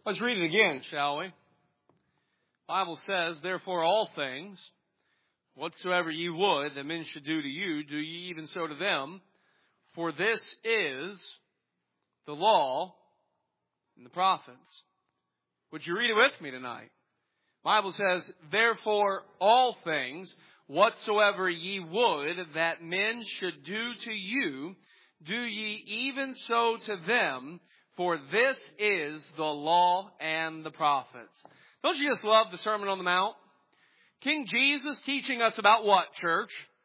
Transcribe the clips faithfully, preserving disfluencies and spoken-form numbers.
Let's read it again, shall we? The Bible says, therefore all things, whatsoever ye would that men should do to you, do ye even so to them. For this is the law and the prophets. Would you read it with me tonight? The Bible says, therefore all things, whatsoever ye would that men should do to you, do ye even so to them. For this is the law and the prophets. Don't you just love the Sermon on the Mount? King Jesus teaching us about what, church?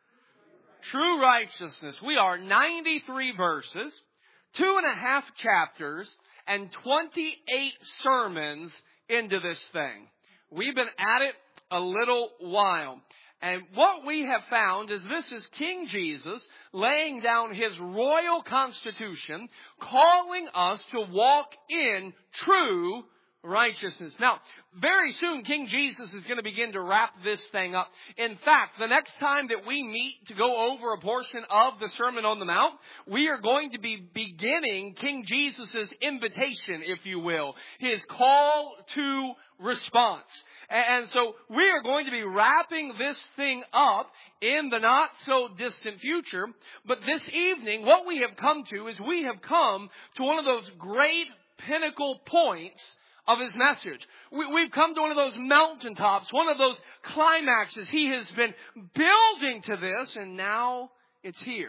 True righteousness. We are ninety-three verses, two and a half chapters, and twenty-eight sermons into this thing. We've been at it a little while. And what we have found is this is King Jesus laying down His royal constitution, calling us to walk in true righteousness. Now, very soon King Jesus is going to begin to wrap this thing up. In fact, the next time that we meet to go over a portion of the Sermon on the Mount, we are going to be beginning King Jesus' invitation, if you will, His call to response. And so we are going to be wrapping this thing up in the not so distant future. But this evening, what we have come to is we have come to one of those great pinnacle points of His message. We, we've come to one of those mountaintops, one of those climaxes. He has been building to this, and now it's here.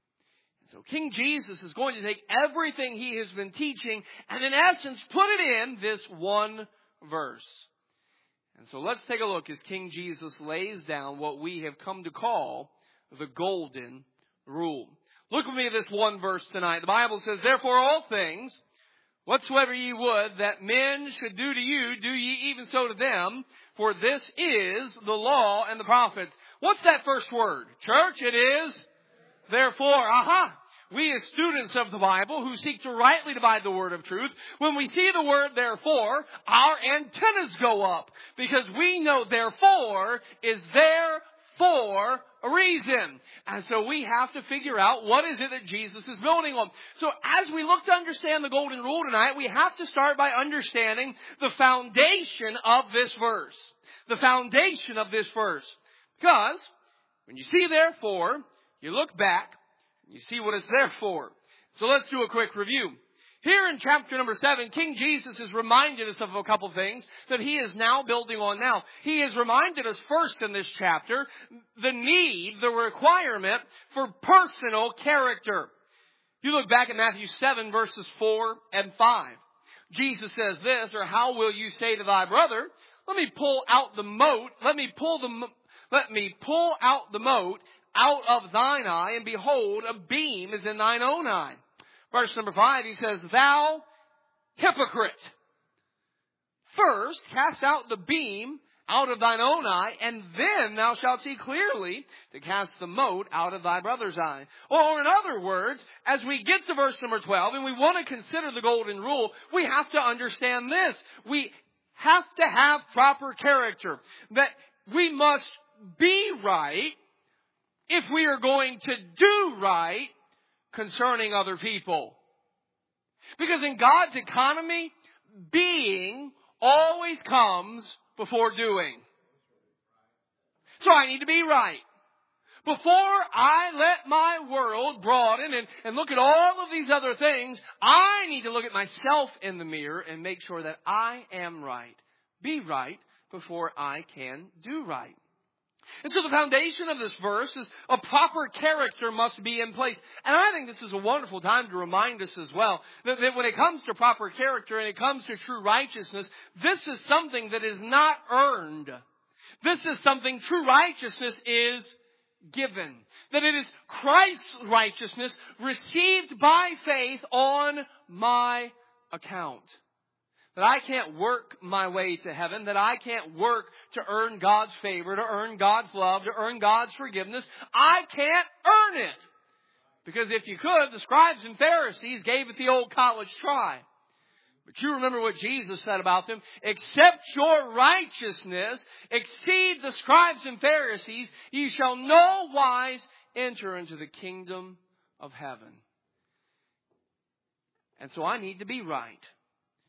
So King Jesus is going to take everything He has been teaching and in essence put it in this one verse. And so let's take a look as King Jesus lays down what we have come to call the golden rule. Look with me at this one verse tonight. The Bible says, therefore all things, whatsoever ye would that men should do to you, do ye even so to them. For this is the law and the prophets. What's that first word? Church, it is therefore. Aha! We as students of the Bible who seek to rightly divide the word of truth, when we see the word therefore, our antennas go up. Because we know therefore is there for a reason. And so we have to figure out what is it that Jesus is building on. So as we look to understand the golden rule tonight, we have to start by understanding the foundation of this verse. The foundation of this verse. Because when you see therefore, you look back, you see what it's there for. So let's do a quick review. Here in chapter number seven, King Jesus has reminded us of a couple things that He is now building on now. He has reminded us first in this chapter the need, the requirement for personal character. You look back at Matthew seven verses four and five. Jesus says this, or how will you say to thy brother, let me pull out the mote, let me pull the, let me pull out the mote out of thine eye, and behold, a beam is in thine own eye. Verse number five, He says, thou hypocrite. First, cast out the beam out of thine own eye, and then thou shalt see clearly to cast the mote out of thy brother's eye. Or in other words, as we get to verse number twelve, and we want to consider the golden rule, we have to understand this. We have to have proper character. That we must be right if we are going to do right concerning other people. Because in God's economy, being always comes before doing. So I need to be right. Before I let my world broaden and, and look at all of these other things, I need to look at myself in the mirror and make sure that I am right. Be right before I can do right. And so the foundation of this verse is a proper character must be in place. And I think this is a wonderful time to remind us as well that, that when it comes to proper character and it comes to true righteousness, this is something that is not earned. This is something true righteousness is given. That it is Christ's righteousness received by faith on my account. That I can't work my way to heaven. That I can't work to earn God's favor, to earn God's love, to earn God's forgiveness. I can't earn it. Because if you could, the scribes and Pharisees gave it the old college try. But you remember what Jesus said about them. Except your righteousness exceed the scribes and Pharisees, ye shall no wise enter into the kingdom of heaven. And so I need to be right.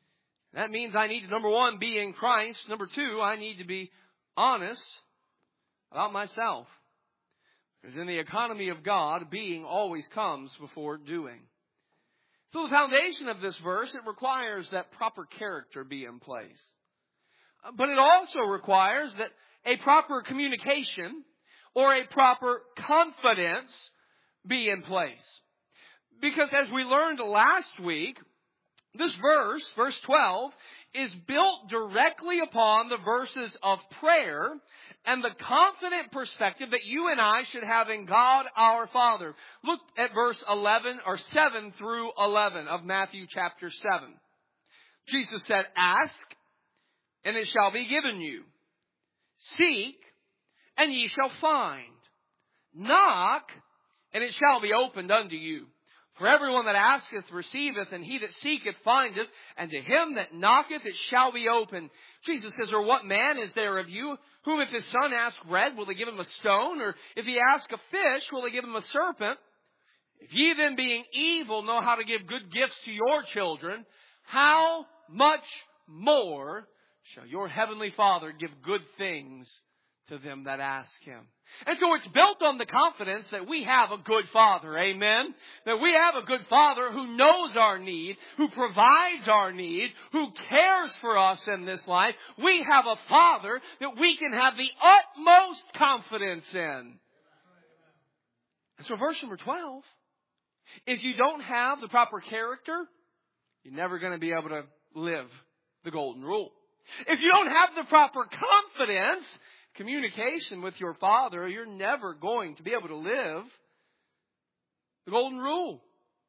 That means I need to, number one, be in Christ. Number two, I need to be honest about myself. Because in the economy of God, being always comes before doing. So the foundation of this verse, it requires that proper character be in place. But it also requires that a proper communication or a proper confidence be in place. Because as we learned last week, this verse, verse twelve, is built directly upon the verses of prayer and the confident perspective that you and I should have in God our Father. Look at verse eleven or seven through eleven of Matthew chapter seven. Jesus said, "Ask, and it shall be given you. Seek, and ye shall find. Knock, and it shall be opened unto you. For everyone that asketh receiveth, and he that seeketh findeth, and to him that knocketh it shall be opened." Jesus says, "Or what man is there of you, whom if his son ask bread, will they give him a stone? Or if he ask a fish, will they give him a serpent? If ye then being evil know how to give good gifts to your children, how much more shall your heavenly Father give good things to them that ask Him?" And so it's built on the confidence that we have a good Father. Amen? That we have a good Father who knows our need, who provides our need, who cares for us in this life. We have a Father that we can have the utmost confidence in. And so verse number twelve, if you don't have the proper character, you're never going to be able to live the golden rule. If you don't have the proper confidence, communication with your Father, you're never going to be able to live the golden rule.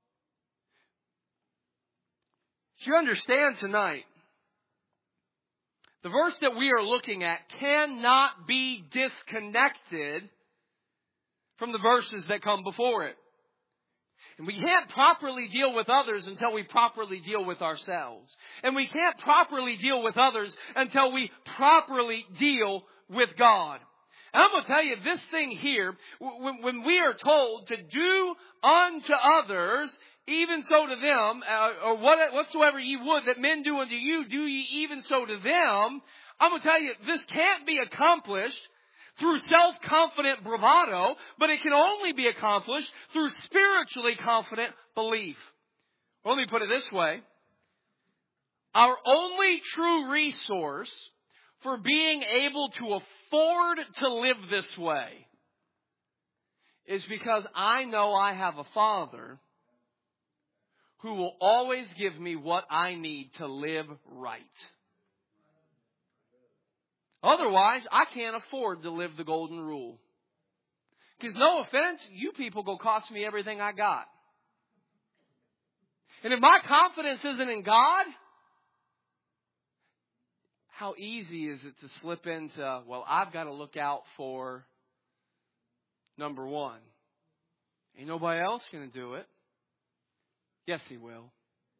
Do you understand tonight? The verse that we are looking at cannot be disconnected from the verses that come before it. And we can't properly deal with others until we properly deal with ourselves. And we can't properly deal with others until we properly deal with God. And I'm going to tell you, this thing here, when, when we are told to do unto others, even so to them, uh, or what, whatsoever ye would that men do unto you, do ye even so to them. I'm going to tell you, this can't be accomplished through self-confident bravado, but it can only be accomplished through spiritually confident belief. Or let me put it this way. Our only true resource for being able to afford to live this way is because I know I have a Father who will always give me what I need to live right. Otherwise, I can't afford to live the golden rule. Because no offense, you people go cost me everything I got. And if my confidence isn't in God, how easy is it to slip into, well, I've got to look out for number one. Ain't nobody else going to do it. Yes, He will.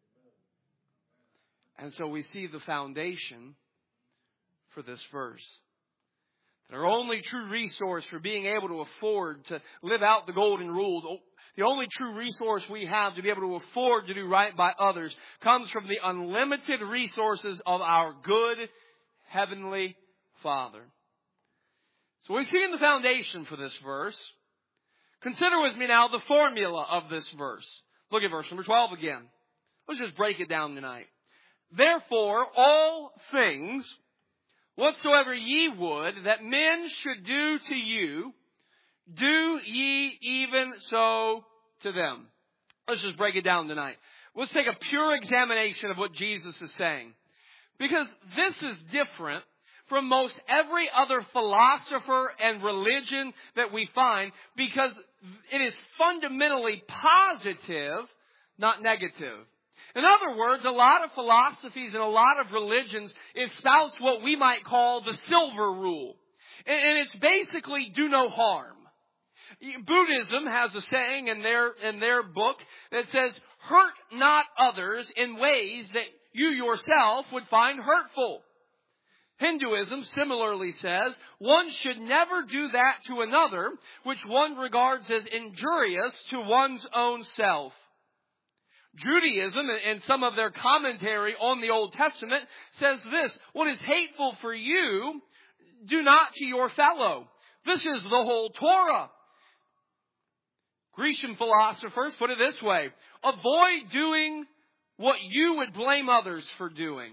And so we see the foundation for this verse. That our only true resource for being able to afford to live out the golden rule, the only true resource we have to be able to afford to do right by others, comes from the unlimited resources of our good Heavenly Father. So we've seen the foundation for this verse. Consider with me now the formula of this verse. Look at verse number twelve again. Let's just break it down tonight. Therefore, all things whatsoever ye would that men should do to you, do ye even so to them. Let's just break it down tonight. Let's take a pure examination of what Jesus is saying. Because this is different from most every other philosopher and religion that we find, because it is fundamentally positive, not negative. In other words, a lot of philosophies and a lot of religions espouse what we might call the silver rule. And it's basically do no harm. Buddhism has a saying in their, in their book that says, hurt not others in ways that you yourself would find hurtful. Hinduism similarly says, one should never do that to another which one regards as injurious to one's own self. Judaism and some of their commentary on the Old Testament says this: what is hateful for you, do not to your fellow. This is the whole Torah. Grecian philosophers put it this way: avoid doing what you would blame others for doing.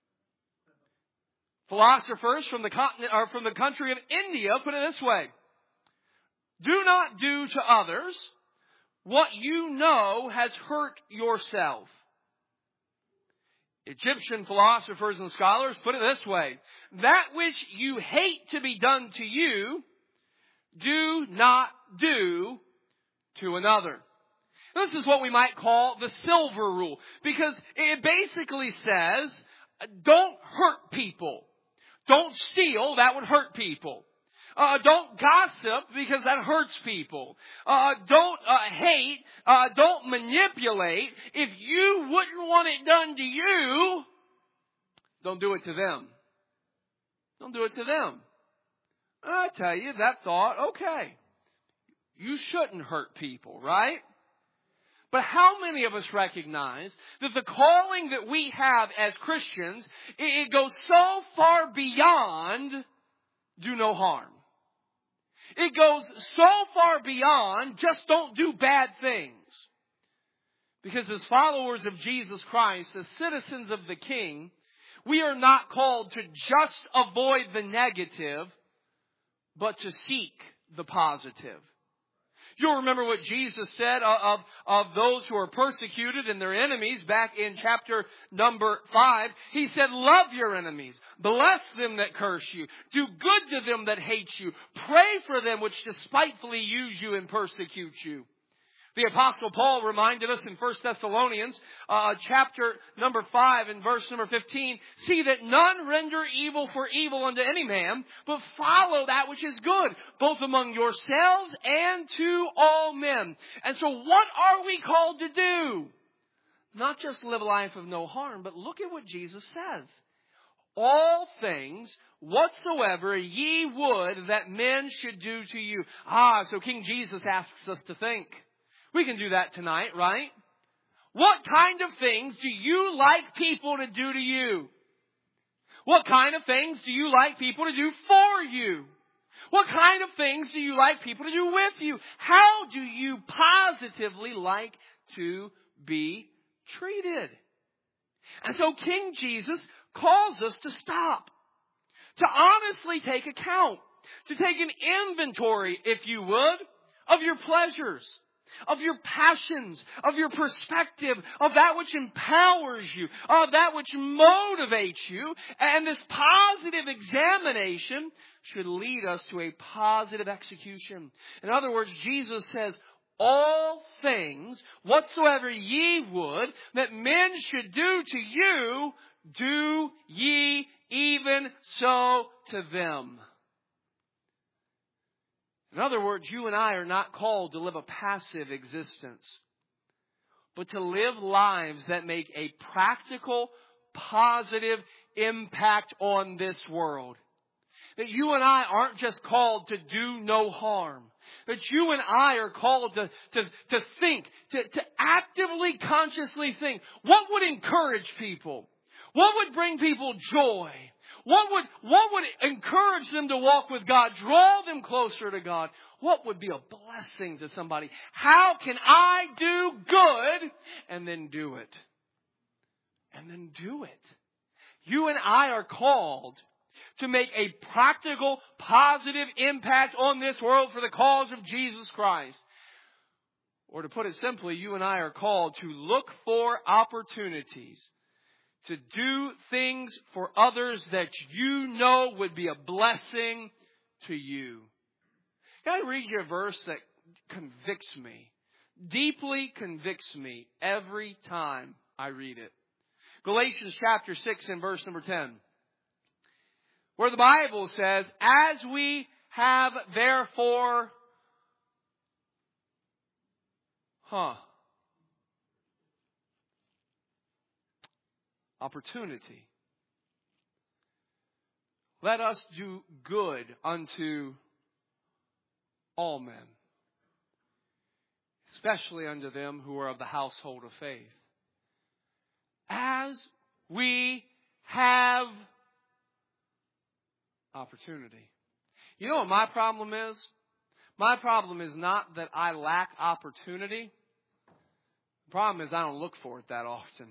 Philosophers from the continent, or from the country of India put it this way: do not do to others what you know has hurt yourself. Egyptian philosophers and scholars put it this way: that which you hate to be done to you, do not do to another. This is what we might call the silver rule, because it basically says, don't hurt people. Don't steal, that would hurt people. Uh, don't gossip, because that hurts people. Uh, don't uh, hate. Uh, don't manipulate. If you wouldn't want it done to you, don't do it to them. Don't do it to them. And I tell you, that thought, okay, you shouldn't hurt people, right? But how many of us recognize that the calling that we have as Christians, it, it goes so far beyond do no harm. It goes so far beyond just don't do bad things. Because as followers of Jesus Christ, as citizens of the King, we are not called to just avoid the negative, but to seek the positive. You'll remember what Jesus said of, of those who are persecuted and their enemies back in chapter number five. He said, love your enemies. Bless them that curse you. Do good to them that hate you. Pray for them which despitefully use you and persecute you. The Apostle Paul reminded us in First Thessalonians uh, chapter number five and verse number fifteen, see that none render evil for evil unto any man, but follow that which is good, both among yourselves and to all men. And so what are we called to do? Not just live a life of no harm, but look at what Jesus says. All things whatsoever ye would that men should do to you. Ah, so King Jesus asks us to think. We can do that tonight, right? What kind of things do you like people to do to you? What kind of things do you like people to do for you? What kind of things do you like people to do with you? How do you positively like to be treated? And so King Jesus calls us to stop, to honestly take account, to take an inventory, if you would, of your pleasures, of your passions, of your perspective, of that which empowers you, of that which motivates you. And this positive examination should lead us to a positive execution. In other words, Jesus says, all things whatsoever ye would that men should do to you, do ye even so to them. In other words, you and I are not called to live a passive existence, but to live lives that make a practical, positive impact on this world. That you and I aren't just called to do no harm. That you and I are called to, to, to think, to, to actively, consciously think. What would encourage people? What would bring people joy? What would, what would encourage them to walk with God, draw them closer to God? What would be a blessing to somebody? How can I do good and then do it? And then do it. You and I are called to make a practical, positive impact on this world for the cause of Jesus Christ. Or to put it simply, you and I are called to look for opportunities to do things for others that you know would be a blessing to you. Can I read you a verse that convicts me, deeply convicts me every time I read it? Galatians chapter six and verse number ten. Where the Bible says, as we have therefore, huh, opportunity. Let us do good unto all men, especially unto them who are of the household of faith. as we have opportunity. You know what my problem is? My problem is not that I lack opportunity. The problem is I don't look for it that often.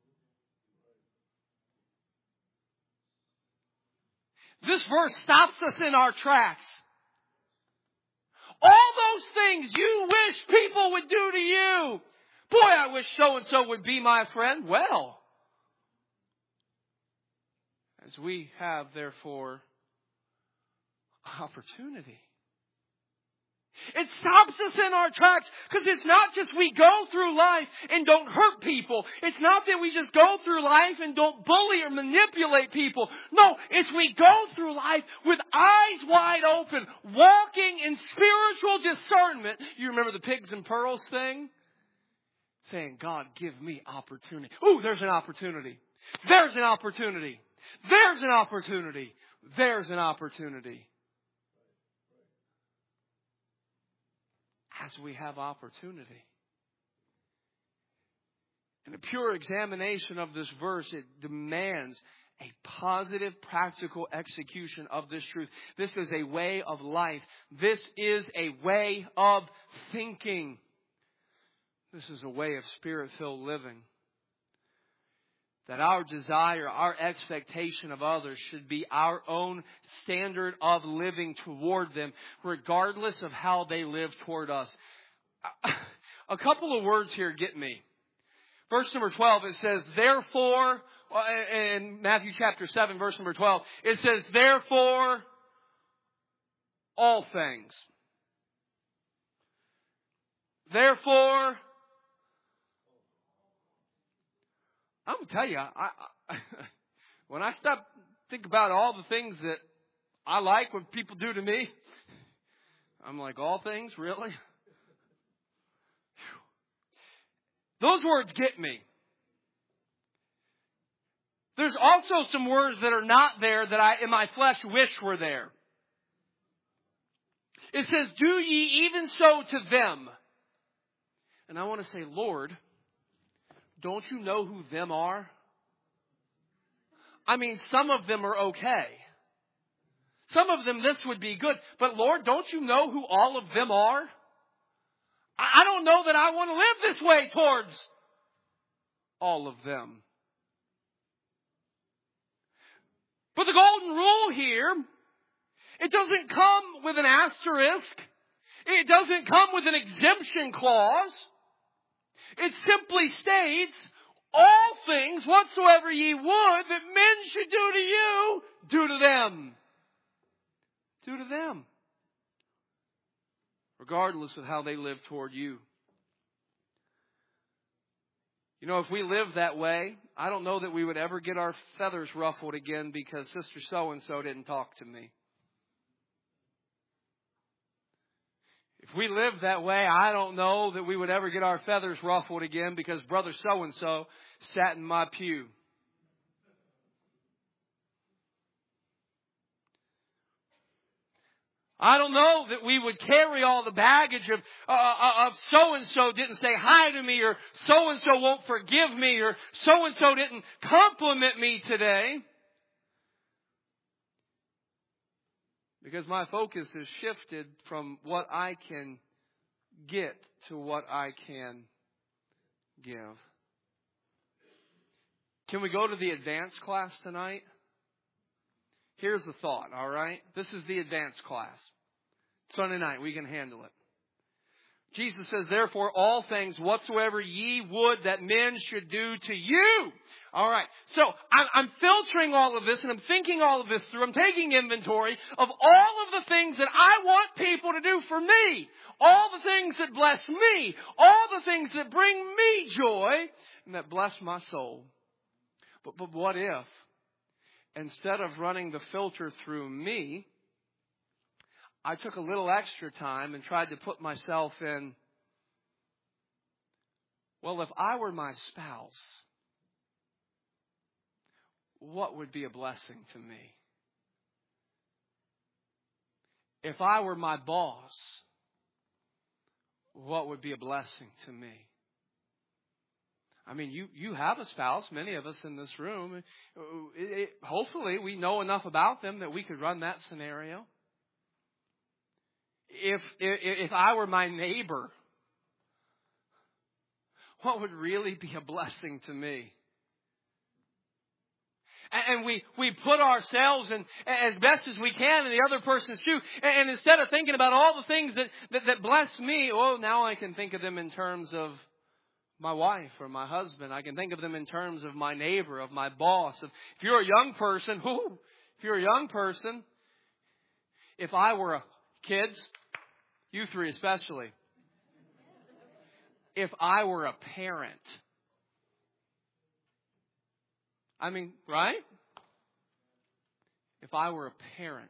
This verse stops us in our tracks. All those things you wish people would do to you. Boy, I wish so-and-so would be my friend. Well, as we have, therefore, opportunity. It stops us in our tracks because it's not just we go through life and don't hurt people. It's not that we just go through life and don't bully or manipulate people. No, it's we go through life with eyes wide open, walking in spiritual discernment. You remember the pigs and pearls thing? Saying, God, give me opportunity. Ooh, there's an opportunity. There's an opportunity. There's an opportunity. There's an opportunity. As we have opportunity. In a pure examination of this verse, it demands a positive, practical execution of this truth. This is a way of life. This is a way of thinking. This is a way of Spirit-filled living. That our desire, our expectation of others should be our own standard of living toward them, regardless of how they live toward us. A couple of words here get me. Verse number twelve, it says, therefore, in Matthew chapter seven, verse number twelve, it says, therefore, all things. Therefore, I'm going to tell you, I, I, when I stop think about all the things that I like when people do to me, I'm like, all things? Really? Those words get me. There's also some words that are not there that I, in my flesh, wish were there. It says, do ye even so to them. And I want to say, Lord, don't you know who them are? I mean, some of them are okay. Some of them, this would be good. But Lord, don't you know who all of them are? I don't know that I want to live this way towards all of them. But the golden rule here, it doesn't come with an asterisk. It doesn't come with an exemption clause. It simply states, all things whatsoever ye would that men should do to you, do to them. Do to them. Regardless of how they live toward you. You know, if we live that way, I don't know that we would ever get our feathers ruffled again because Sister So-and-so didn't talk to me. If we lived that way, I don't know that we would ever get our feathers ruffled again because Brother So-and-so sat in my pew. I don't know that we would carry all the baggage of, uh, of so-and-so didn't say hi to me, or so-and-so won't forgive me, or so-and-so didn't compliment me today. Because my focus is shifted from what I can get to what I can give. Can we go to the advanced class tonight? Here's the thought, all right? This is the advanced class. Sunday night, we can handle it. Jesus says, therefore, all things whatsoever ye would that men should do to you. All right. So I'm, I'm filtering all of this and I'm thinking all of this through. I'm taking inventory of all of the things that I want people to do for me. All the things that bless me. All the things that bring me joy and that bless my soul. But, but what if, instead of running the filter through me, I took a little extra time and tried to put myself in, well, if I were my spouse, what would be a blessing to me? If I were my boss, what would be a blessing to me? I mean, you, you have a spouse, many of us in this room. It, it, hopefully we know enough about them that we could run that scenario. If, if, if I were my neighbor, what would really be a blessing to me? And we, we put ourselves in as best as we can in the other person's shoe. And instead of thinking about all the things that, that, that bless me, oh, now I can think of them in terms of my wife or my husband. I can think of them in terms of my neighbor, of my boss. If, if you're a young person, whoo, if you're a young person, if I were a, kids, you three especially, if I were a parent, I mean, right? If I were a parent,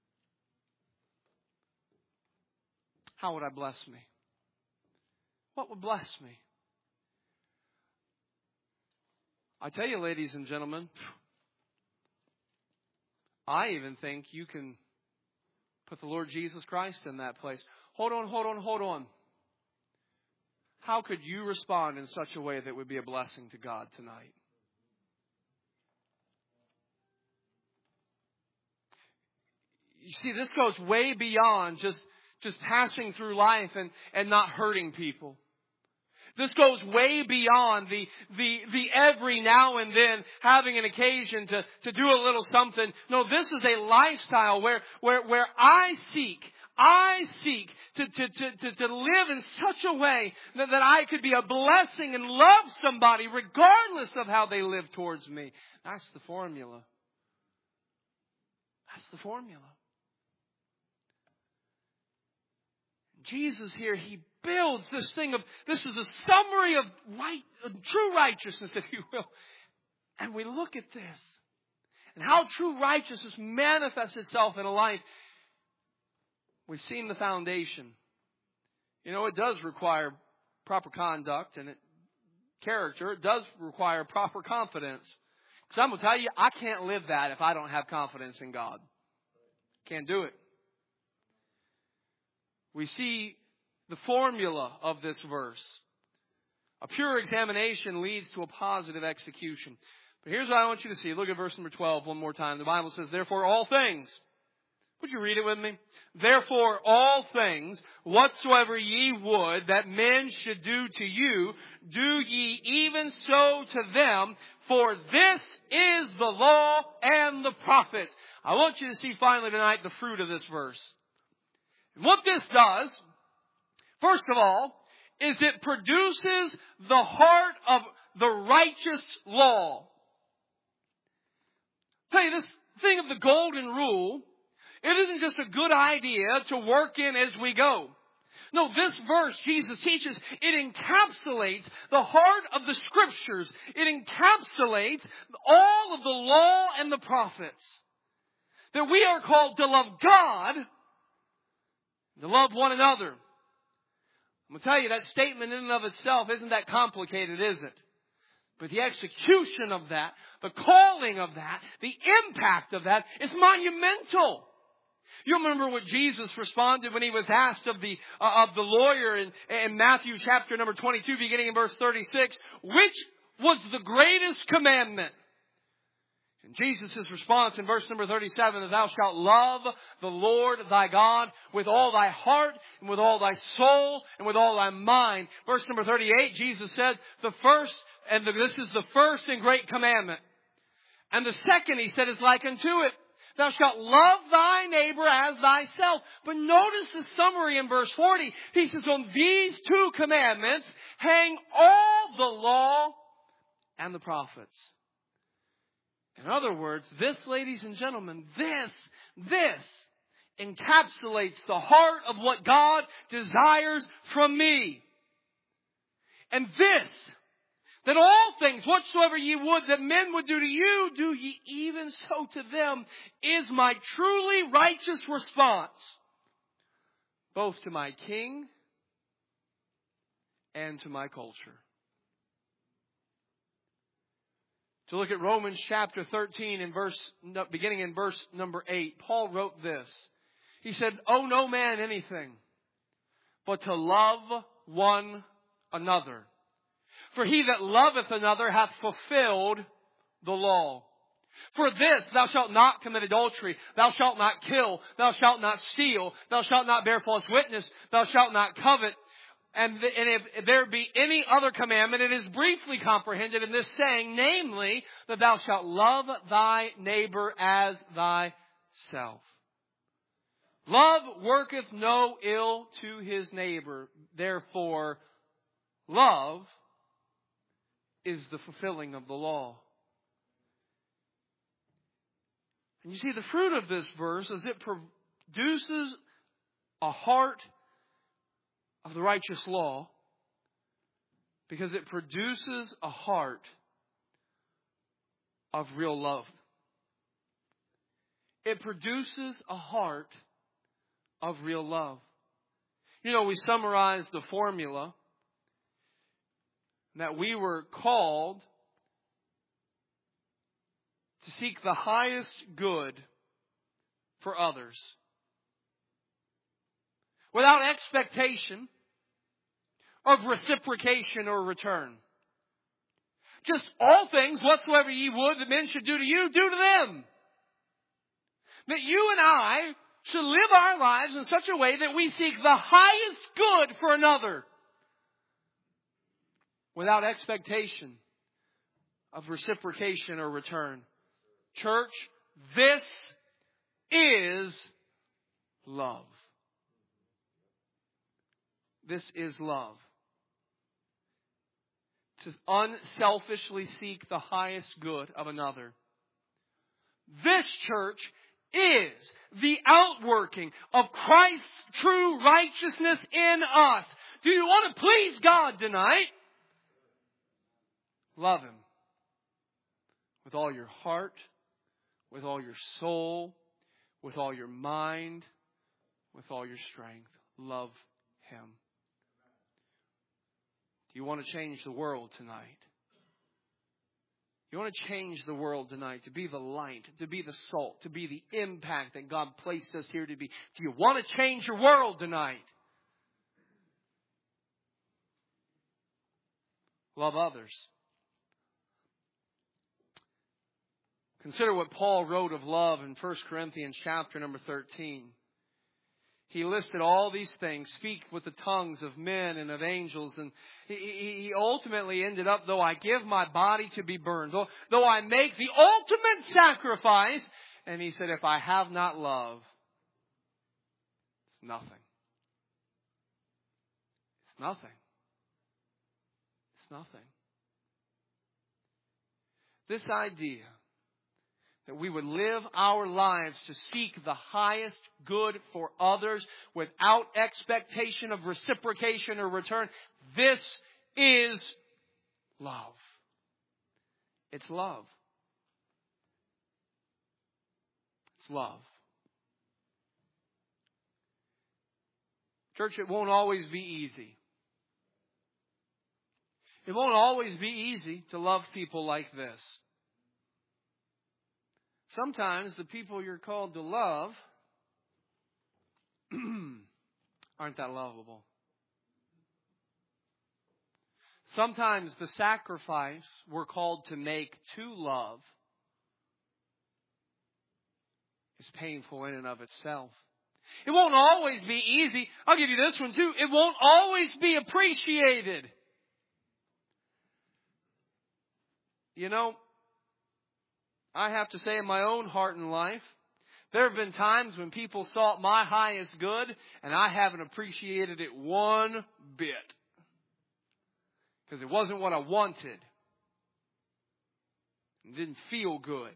how would I bless me? What would bless me? I tell you, ladies and gentlemen, I even think you can put the Lord Jesus Christ in that place. Hold on, hold on, hold on. How could you respond in such a way that would be a blessing to God tonight? You see, this goes way beyond just, just passing through life and, and not hurting people. This goes way beyond the, the, the every now and then having an occasion to, to do a little something. No, this is a lifestyle where, where, where I seek, I seek to, to, to, to, to live in such a way that, that I could be a blessing and love somebody regardless of how they live towards me. That's the formula. That's the formula. Jesus here, He builds this thing of, this is a summary of right, of true righteousness, if you will. And we look at this and how true righteousness manifests itself in a life. We've seen the foundation. You know, it does require proper conduct and it, character. It does require proper confidence. Because I'm going to tell you, I can't live that if I don't have confidence in God. Can't do it. We see the formula of this verse. A pure examination leads to a positive execution. But here's what I want you to see. Look at verse number twelve one more time. The Bible says, therefore all things. Would you read it with me? Therefore all things, whatsoever ye would that men should do to you, do ye even so to them, for this is the law and the prophets. I want you to see finally tonight the fruit of this verse. What this does, first of all, is it produces the heart of the righteous law. I'll tell you, this thing of the golden rule, it isn't just a good idea to work in as we go. No, this verse, Jesus teaches, it encapsulates the heart of the Scriptures. It encapsulates all of the law and the prophets. That we are called to love God, to love one another. I'm going to tell you, that statement in and of itself isn't that complicated, is it? But the execution of that, the calling of that, the impact of that is monumental. You remember what Jesus responded when He was asked of the uh, of the lawyer in, in Matthew chapter number twenty-two, beginning in verse thirty-six, which was the greatest commandment? And Jesus' response in verse number thirty-seven is, thou shalt love the Lord thy God with all thy heart and with all thy soul and with all thy mind. Verse number thirty-eight, Jesus said, the first, and the, this is the first and great commandment. And the second, He said, is like unto it. Thou shalt love thy neighbor as thyself. But notice the summary in verse forty. He says, on these two commandments hang all the law and the prophets. In other words, this, ladies and gentlemen, this, this encapsulates the heart of what God desires from me. And this, that all things, whatsoever ye would that men would do to you, do ye even so to them, is my truly righteous response, both to my king and to my culture. To look at Romans chapter thirteen and verse, beginning in verse number eight, Paul wrote this. He said, owe no man anything but to love one another. For he that loveth another hath fulfilled the law. For this, thou shalt not commit adultery, thou shalt not kill, thou shalt not steal, thou shalt not bear false witness, thou shalt not covet. And, th- and if there be any other commandment, it is briefly comprehended in this saying, namely, that thou shalt love thy neighbor as thyself. Love worketh no ill to his neighbor. Therefore, love is the fulfilling of the law. And you see, the fruit of this verse is it produces a heart of the righteous law, because it produces a heart of real love. It produces a heart of real love. You know, we summarized the formula that we were called to seek the highest good for others, without expectation of reciprocation or return. Just all things whatsoever ye would that men should do to you, do to them. That you and I should live our lives in such a way that we seek the highest good for another, without expectation of reciprocation or return. Church, this is love. This is love. To unselfishly seek the highest good of another. This, church, is the outworking of Christ's true righteousness in us. Do you want to please God tonight? Love Him with all your heart, with all your soul, with all your mind, with all your strength. Love Him. Do you want to change the world tonight? You want to change the world tonight, to be the light, to be the salt, to be the impact that God placed us here to be. Do you want to change your world tonight? Love others. Consider what Paul wrote of love in First Corinthians chapter number thirteen. He listed all these things, speak with the tongues of men and of angels. And he, he ultimately ended up, though I give my body to be burned, though, though I make the ultimate sacrifice. And he said, if I have not love, it's nothing. It's nothing. It's nothing. This idea that we would live our lives to seek the highest good for others without expectation of reciprocation or return. This is love. It's love. It's love. Church, it won't always be easy. It won't always be easy to love people like this. Sometimes the people you're called to love aren't that lovable. Sometimes the sacrifice we're called to make to love is painful in and of itself. It won't always be easy. I'll give you this one too. It won't always be appreciated. You know, I have to say in my own heart and life, there have been times when people sought my highest good and I haven't appreciated it one bit. Because it wasn't what I wanted. It didn't feel good.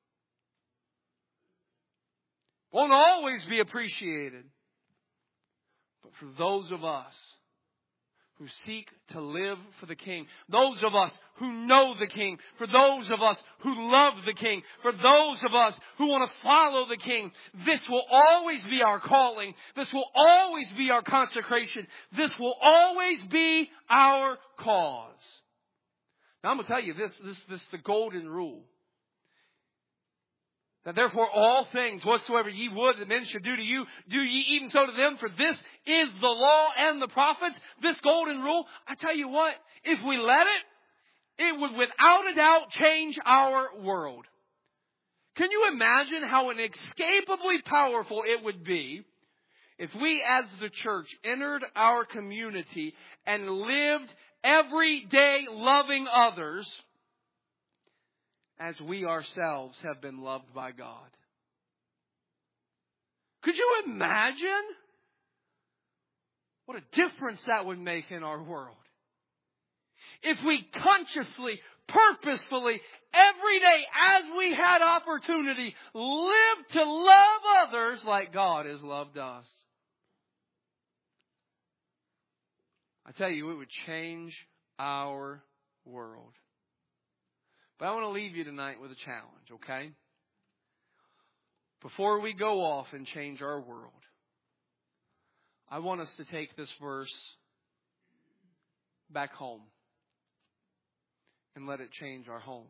Won't always be appreciated. But for those of us who seek to live for the King, those of us who know the King, for those of us who love the King, for those of us who want to follow the King, this will always be our calling. This will always be our consecration. This will always be our cause. Now I'm going to tell you this, this, this is the golden rule. That therefore all things whatsoever ye would that men should do to you, do ye even so to them, for this is the law and the prophets, this golden rule. I tell you what, if we let it, it would without a doubt change our world. Can you imagine how inescapably powerful it would be if we as the church entered our community and lived every day loving others as we ourselves have been loved by God? Could you imagine what a difference that would make in our world? If we consciously, purposefully, every day as we had opportunity, lived to love others like God has loved us. I tell you, it would change our world. But I want to leave you tonight with a challenge, okay? Before we go off and change our world, I want us to take this verse back home and let it change our homes.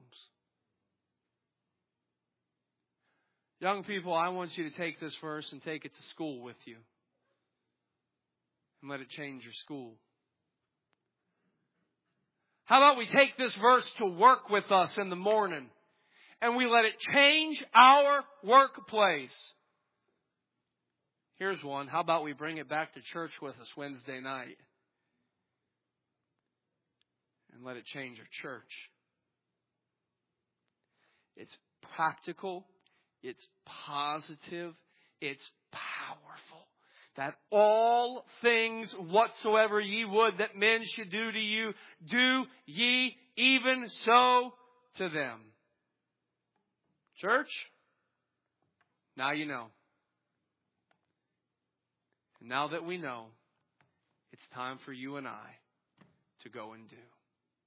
Young people, I want you to take this verse and take it to school with you and let it change your school. How about we take this verse to work with us in the morning and we let it change our workplace? Here's one. How about we bring it back to church with us Wednesday night and let it change our church? It's practical. It's positive. It's powerful. That all things whatsoever ye would that men should do to you, do ye even so to them. Church, now you know. And now that we know, it's time for you and I to go and do.